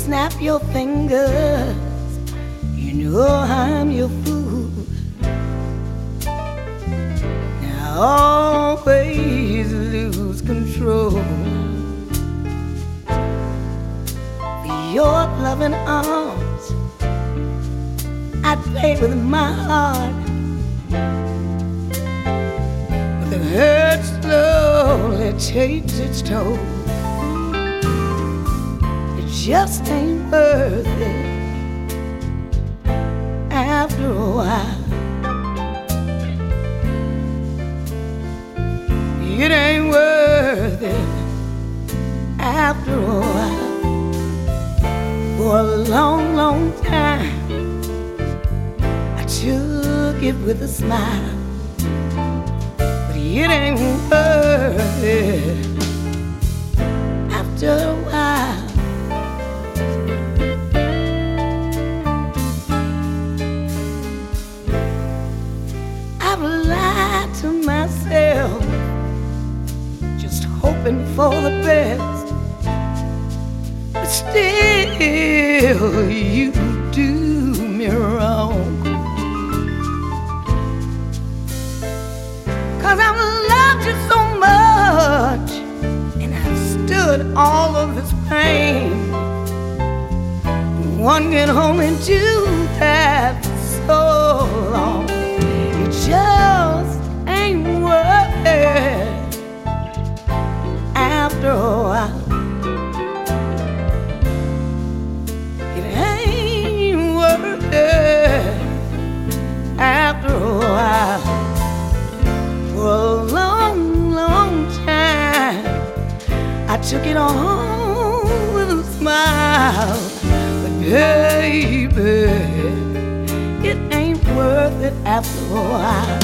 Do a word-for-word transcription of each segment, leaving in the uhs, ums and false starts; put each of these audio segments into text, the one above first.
snap your fingers, you know I'm your fool. Now always lose control. For your loving arms, I'd play with my heart, but the hurt slowly takes its toll. It just ain't worth it after a while. It ain't worth it after a while. For a long, long time I took it with a smile, but it ain't worth it after a while. I've lied to myself, just hoping for the best, but still you do me wrong. 'Cause I've loved you so much, and I've stood all of this pain. One can only do that for so long. It just ain't worth it after a while. It ain't worth it after a while. For a long, long time I took it all with a smile, but baby, it ain't worth it after a while.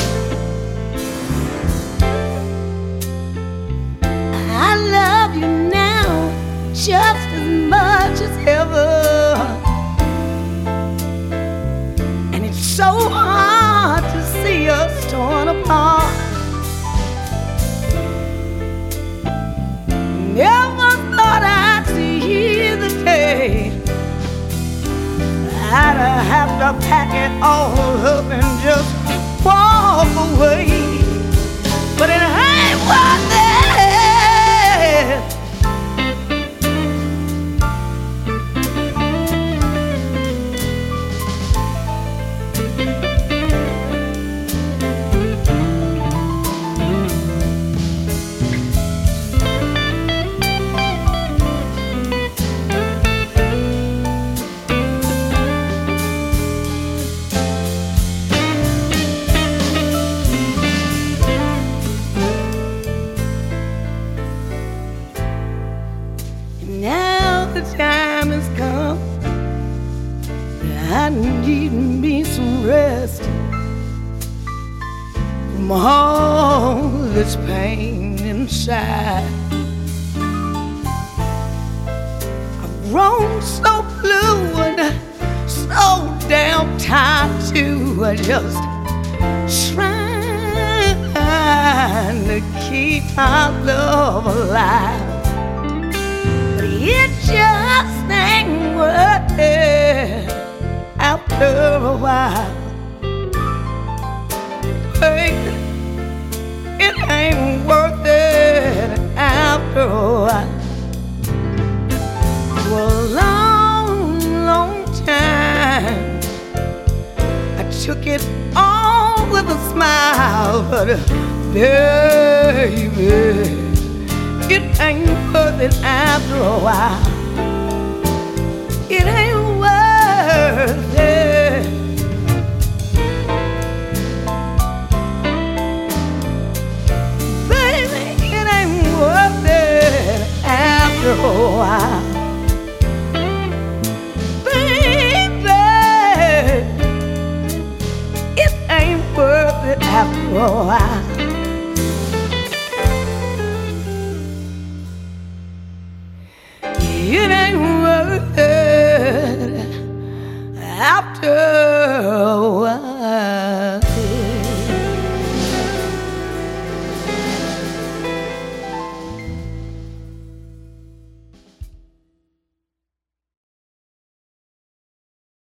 I love you now just as much as ever, and it's so hard to see us torn apart. Never thought I'd see the day I'd have to pack it all up and just walk away, but it ain't worth it. Now the time has come, I need me some rest from all this pain inside. I've grown so blue and so damn tired too. I just trying to keep our love alive. It just ain't worth it after a while. Baby, it ain't worth it after a while. For a long, long time I took it all with a smile, but baby, it ain't worth it after a while. It ain't worth it. Baby, it ain't worth it after a while. Baby, it ain't worth it after a while. It ain't worth it.